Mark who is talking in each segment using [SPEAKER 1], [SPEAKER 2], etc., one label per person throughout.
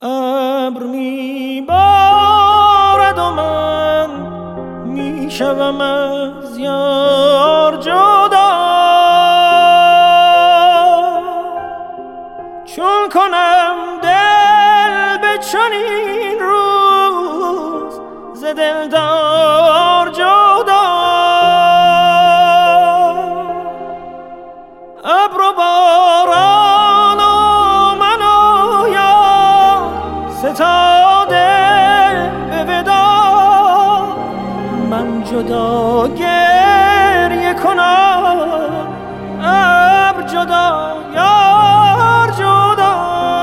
[SPEAKER 1] ابر میبارد و من میشوم از یار جدا، چون کنم دل به چنین روز ز دلدار جدا. ابر و باران و من و یار ستاده به وداع، من جدا گریه کنم ابر جدا یار جدا.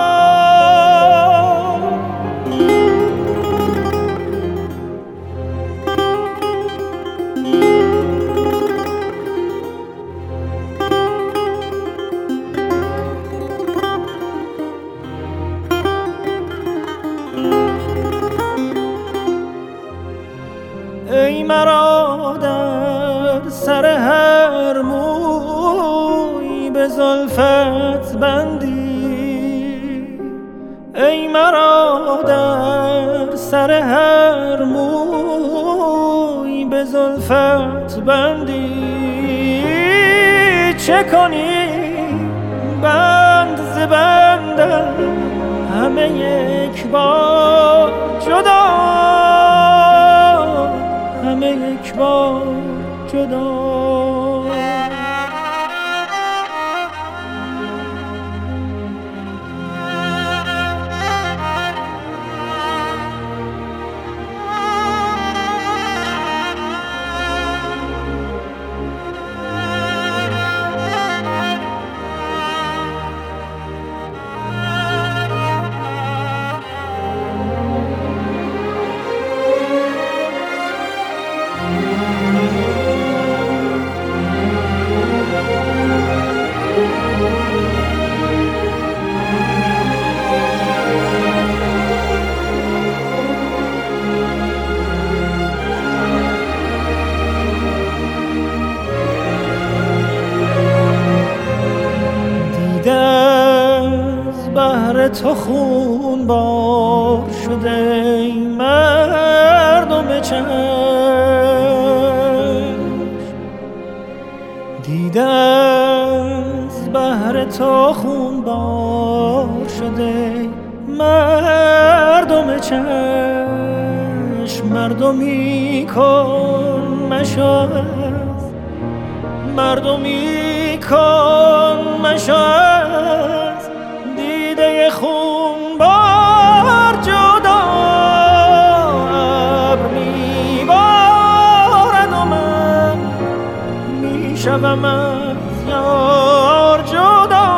[SPEAKER 1] ای مرا در سر هر موی به زلفت بندی، ای مرا در سر هر موی به زلفت بندی، چه کنی بند ز بندم همه یک بار جدا، همه یک بار جدا. از بحر تو خون بار شده ای مردم چشم، دیده از بحر تو خون بار شده ای مردم چشم، مردمی کن مشاهد، مردمی کن مشاهد، دیده خون بار جدا. ابر میبارد و من میشوم از یار جدا،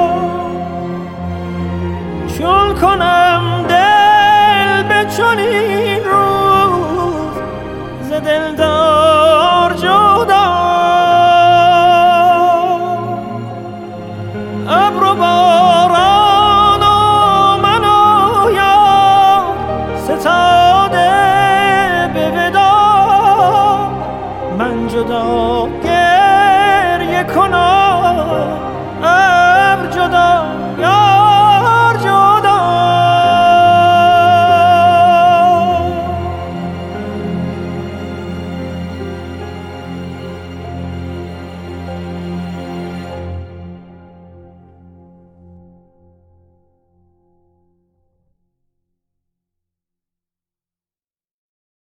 [SPEAKER 1] چون کنم دل به چنین